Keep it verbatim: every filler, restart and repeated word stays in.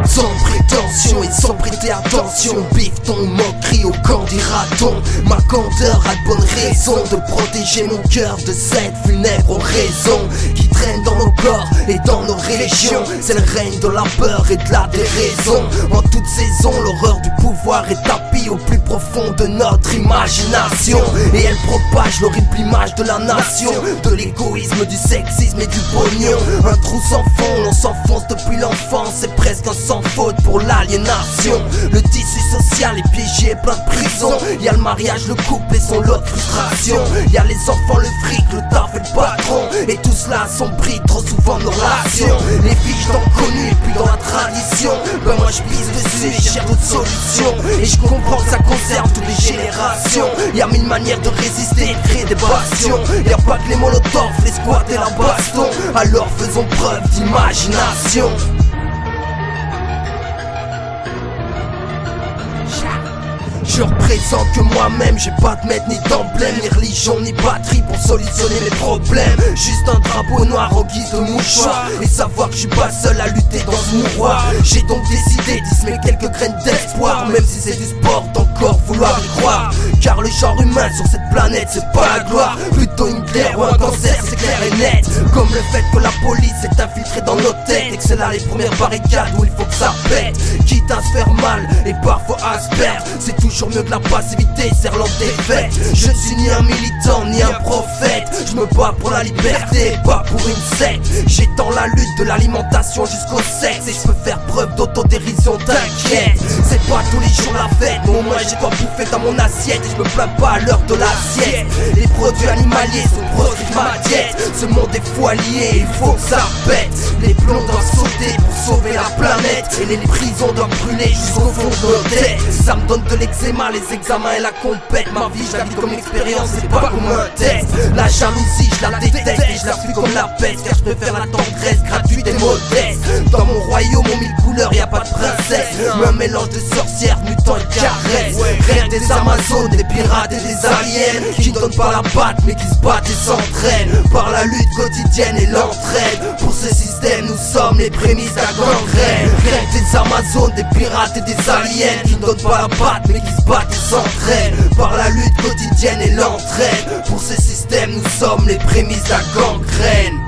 Sans prétention et sans prêter attention, bifton, moquerie au camp des ratons. Ma candeur a de bonnes raisons de protéger mon cœur de cette funèbre raison qui traîne dans nos corps et dans nos régions. C'est le règne de la peur et de la déraison. En toute saison, l'horreur du pouvoir est tapie au plus profond de notre imagination, et elle propage l'horrible image de la nation, de l'égoïsme, du sexisme et du pognon. Un trou sans fond, on s'enfonce depuis l'enfance, c'est presque un sans faute pour l'aliénation. Le tissu social est piégé et plein de prisons. Y'a le mariage, le couple et son lot de frustration. Y'a les enfants, le fric, le taf et le patron, et tout cela assombrit trop souvent nos relations. Les filles je t'en connu et puis dans la tradition, ben moi je pisse dessus et cherche d'autres solutions. Et je comprends que ça concerne toutes les générations. Y'a mille manières de résister et de créer des bastions. Y'a pas que les molotovs, les squats et la baston. Alors faisons preuve d'imagination. Je représente que moi-même, j'ai pas de maître ni d'emblème, ni religion ni patrie pour solutionner mes problèmes. Juste un drapeau noir en guise de mouchoir, et savoir que je suis pas seul à lutter dans ce mouroir. J'ai donc décidé d'y semer quelques graines d'espoir, même si c'est du sport d'encore vouloir y croire. Car le genre humain sur cette planète c'est pas la gloire, plutôt une glaire ou un cancer, c'est clair et net. Comme le fait que la police s'est infiltrée dans nos têtes, et que c'est là les premières barricades où il faut que ça pète. Quitte à se faire mal et parfois à se perdre, c'est toujours mieux que la passivité serlant des fêtes. Je ne suis ni un militant ni un prophète, je me bats pour la liberté, pas pour une secte. J'étends la lutte de l'alimentation jusqu'au sexe, et je peux faire preuve d'autodérision, t'inquiète. C'est pas tous les jours la fête, mais au moins j'ai quoi bouffer dans mon assiette, et je me plains pas à l'heure de l'assiette. Les produits animaliers sont produits de ma diète. Ce monde est fou allié, il faut que ça pète. Les plombs doivent sauter pour sauver la planète, et les prisons doivent brûler jusqu'au fond de nos têtes. Ça me donne de l'eczéma, les examens et la compète. Ma vie je la vis comme expérience, c'est pas comme un test. La jalousie je la déteste et je la fuis comme la peste, car je préfère la tendresse gratuite et modeste. Dans mon royaume aux mille couleurs y'a pas de princesse, mais un mélange de sorcières, mutants et de caresses. Rien des Amazones, des pirates et des aliens qui ne donnent pas la patte mais qui se battent et s'entraînent par la lutte quotidienne et l'entraide. Pour ce système nous sommes les prémices de la gangrène. Rien que des Amazones, des pirates et des aliens qui ne donnent pas la patte mais qui se battent et s'entraînent par la lutte quotidienne et l'entraide. Pour ce système nous sommes les prémices de la gangrène.